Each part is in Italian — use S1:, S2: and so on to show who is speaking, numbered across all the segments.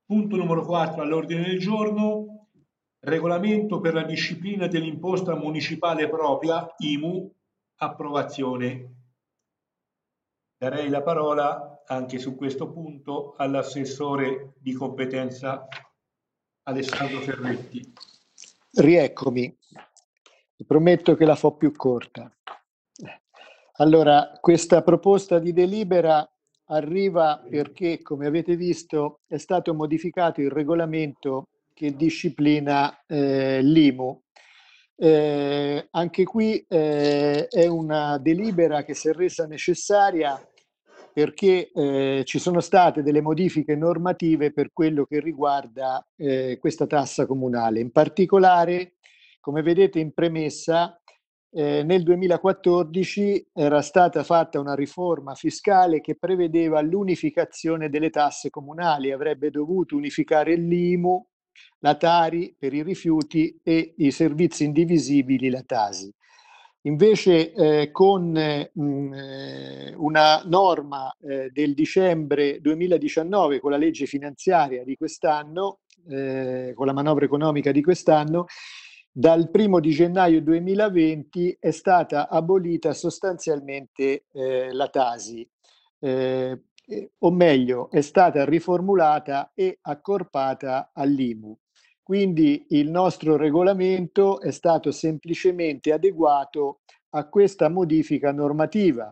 S1: Punto numero 4 all'ordine del giorno, regolamento per la disciplina dell'imposta municipale propria, IMU, approvazione. Darei la parola anche su questo punto all'assessore di competenza Alessandro Ferretti.
S2: Rieccomi, vi prometto che la fo più corta. Allora, questa proposta di delibera arriva perché, come avete visto, è stato modificato il regolamento che disciplina l'IMU. Anche qui è una delibera che si è resa necessaria perché ci sono state delle modifiche normative per quello che riguarda questa tassa comunale. In particolare, come vedete in premessa, nel 2014 era stata fatta una riforma fiscale che prevedeva l'unificazione delle tasse comunali, avrebbe dovuto unificare l'IMU, la Tari per i rifiuti e i servizi indivisibili, la Tasi. Invece con una norma del dicembre 2019, con la legge finanziaria di quest'anno, con la manovra economica di quest'anno, dal 1° di gennaio 2020 è stata abolita sostanzialmente la Tasi, o meglio è stata riformulata e accorpata all'IMU. Quindi il nostro regolamento è stato semplicemente adeguato a questa modifica normativa.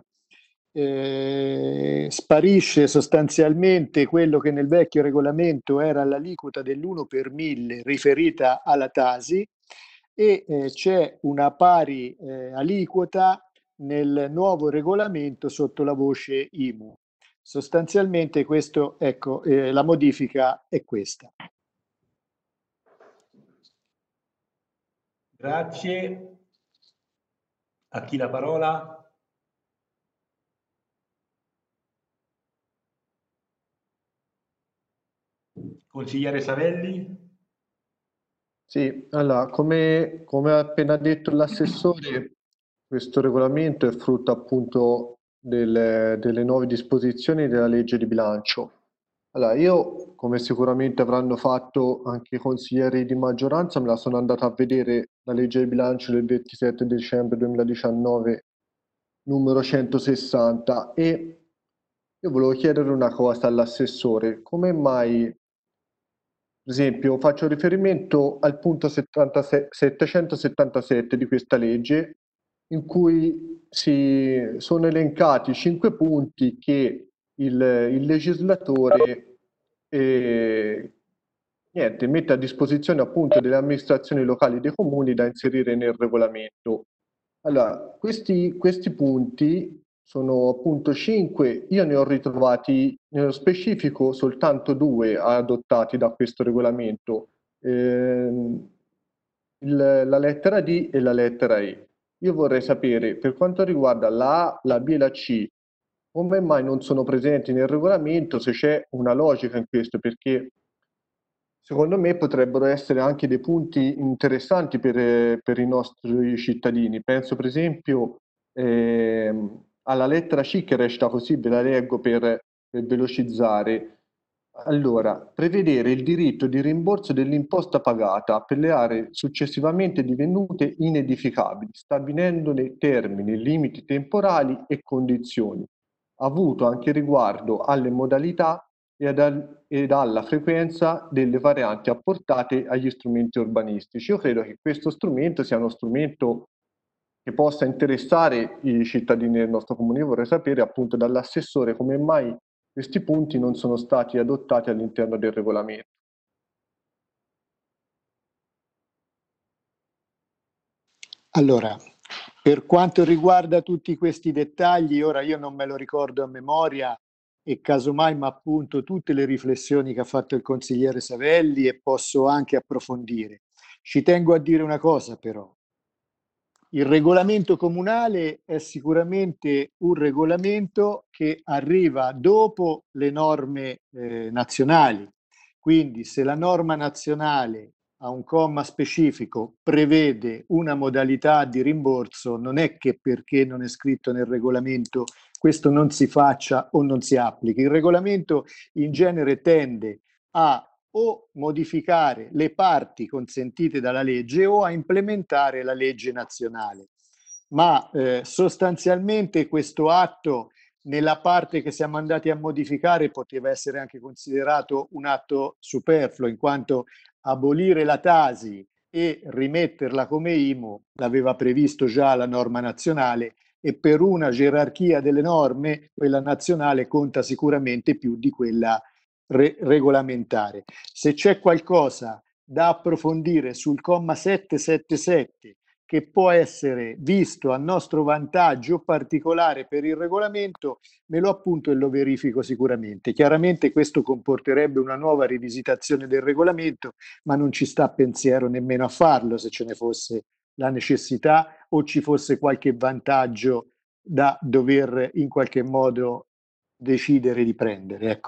S2: Sparisce sostanzialmente quello che nel vecchio regolamento era l'aliquota dell'1 per 1000 riferita alla Tasi e c'è una pari aliquota nel nuovo regolamento sotto la voce IMU. Sostanzialmente questo, ecco, la modifica è questa.
S1: Grazie. A chi la parola? Consigliere Savelli?
S3: Sì, allora, come ha appena detto l'assessore, questo regolamento è frutto appunto delle nuove disposizioni della legge di bilancio. Allora, io, come sicuramente avranno fatto anche i consiglieri di maggioranza, me la sono andata a vedere la legge di bilancio del 27 dicembre 2019, numero 160, e io volevo chiedere una cosa all'assessore: come mai, per esempio, faccio riferimento al punto 777 di questa legge, in cui si sono elencati 5 punti che il legislatore mette a disposizione appunto delle amministrazioni locali dei comuni da inserire nel regolamento. Allora, questi punti sono appunto 5, io ne ho ritrovati nello specifico soltanto 2 adottati da questo regolamento, la lettera D e la lettera E. Io vorrei sapere, per quanto riguarda la A, la B e la C, come mai non sono presenti nel regolamento, se c'è una logica in questo, perché secondo me potrebbero essere anche dei punti interessanti per i nostri cittadini. Penso per esempio alla lettera C, che resta così, ve la leggo per velocizzare. Allora, prevedere il diritto di rimborso dell'imposta pagata per le aree successivamente divenute inedificabili, stabilendone termini, limiti temporali e condizioni, avuto anche riguardo alle modalità ed alla frequenza delle varianti apportate agli strumenti urbanistici. Io credo che questo strumento sia uno strumento che possa interessare i cittadini del nostro comune. Io vorrei sapere appunto dall'assessore come mai questi punti non sono stati adottati all'interno del regolamento.
S2: Allora, per quanto riguarda tutti questi dettagli, ora io non me lo ricordo a memoria e casomai mi appunto tutte le riflessioni che ha fatto il consigliere Savelli e posso anche approfondire. Ci tengo a dire una cosa però. Il regolamento comunale è sicuramente un regolamento che arriva dopo le norme nazionali. Quindi se la norma nazionale a un comma specifico prevede una modalità di rimborso, non è che perché non è scritto nel regolamento questo non si faccia o non si applichi. Il regolamento in genere tende a o modificare le parti consentite dalla legge o a implementare la legge nazionale. Ma sostanzialmente questo atto, nella parte che siamo andati a modificare, poteva essere anche considerato un atto superfluo, in quanto abolire la Tasi e rimetterla come IMU l'aveva previsto già la norma nazionale, e per una gerarchia delle norme quella nazionale conta sicuramente più di quella regolamentare. Se c'è qualcosa da approfondire sul comma 777 che può essere visto a nostro vantaggio particolare per il regolamento, me lo appunto e lo verifico sicuramente. Chiaramente questo comporterebbe una nuova rivisitazione del regolamento, ma non ci sta pensiero nemmeno a farlo se ce ne fosse la necessità o ci fosse qualche vantaggio da dover in qualche modo decidere di prendere. Ecco.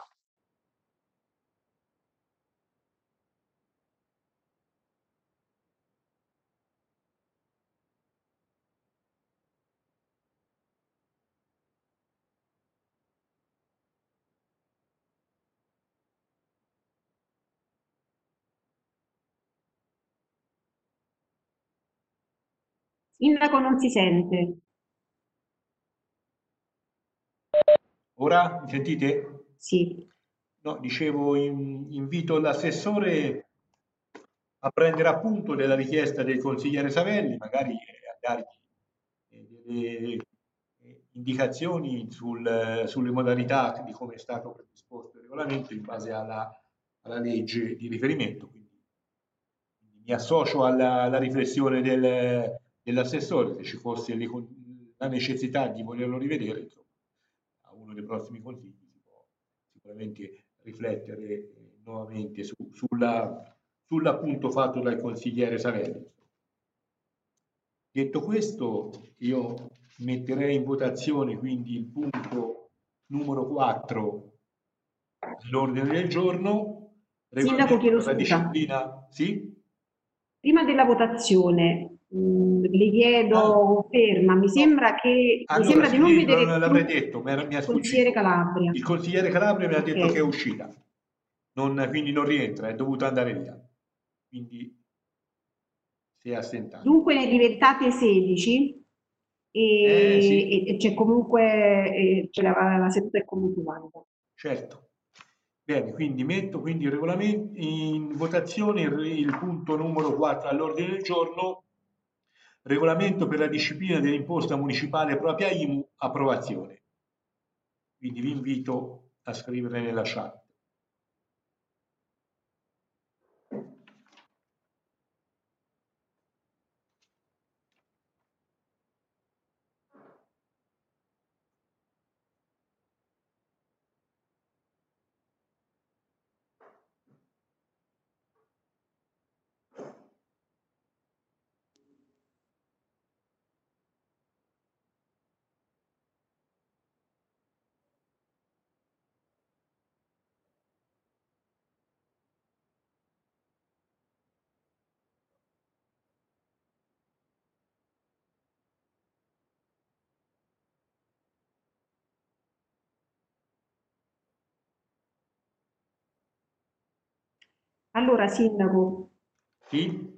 S4: Sindaco non si sente.
S1: Ora mi sentite?
S4: Sì.
S1: No, dicevo, invito l'assessore a prendere appunto della richiesta del consigliere Savelli, magari a dargli delle indicazioni sulle modalità di come è stato predisposto il regolamento in base alla legge di riferimento. Quindi mi associo alla riflessione dell'assessore, se ci fosse la necessità di volerlo rivedere, insomma, a uno dei prossimi consigli si può sicuramente riflettere nuovamente sull'appunto fatto dal consigliere Savelli. Detto questo, io metterei in votazione quindi il punto numero 4 dell'ordine del giorno.
S4: Sindaco, chiedo
S1: La
S4: scusa.
S1: disciplina, sì?
S4: Prima della votazione, le chiedo conferma. Mi sembra che mi
S1: Allora,
S4: sembra di non
S1: sì,
S4: vedere
S1: non l'avrei detto, mi è
S4: il consigliere
S1: sfuggito.
S4: Calabria.
S1: Il consigliere Calabria mi ha detto
S4: Ok.
S1: che è uscita, quindi non rientra, è dovuta andare via. Quindi si è assentato.
S4: Dunque ne diventate 16
S1: Sì,
S4: e c'è comunque la seduta è comunque valida.
S1: certo. Bene, quindi metto quindi il regolamento in votazione il punto numero 4 all'ordine del giorno, regolamento per la disciplina dell'imposta municipale propria IMU, approvazione. Quindi vi invito a scrivere nella chat.
S4: Allora, Sindaco,
S1: Sì?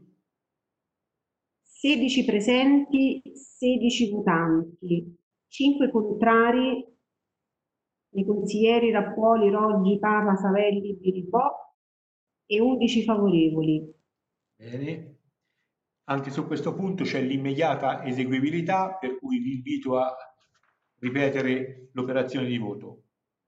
S4: 16 presenti, 16 votanti, 5 contrari, i consiglieri Rappuoli, Roggi, Parra, Savelli, Biribò e 11 favorevoli.
S1: Bene. Anche su questo punto c'è l'immediata eseguibilità, per cui vi invito a ripetere l'operazione di voto.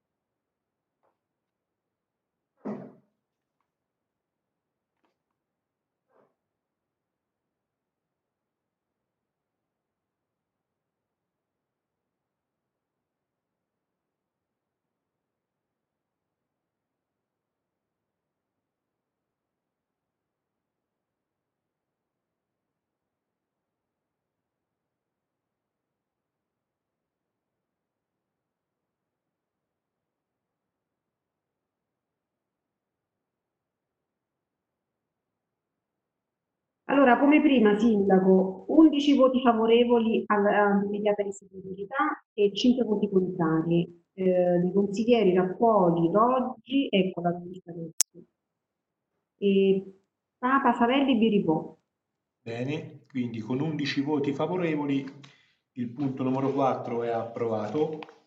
S4: Allora, come prima, Sindaco, 11 voti favorevoli all'immediata eseguibilità e 5 voti contrari. I consiglieri Rappuoli, Roggi, ecco la lista adesso. e Papa, Savelli, Biribò.
S1: Bene, quindi con 11 voti favorevoli il punto numero 4 è approvato.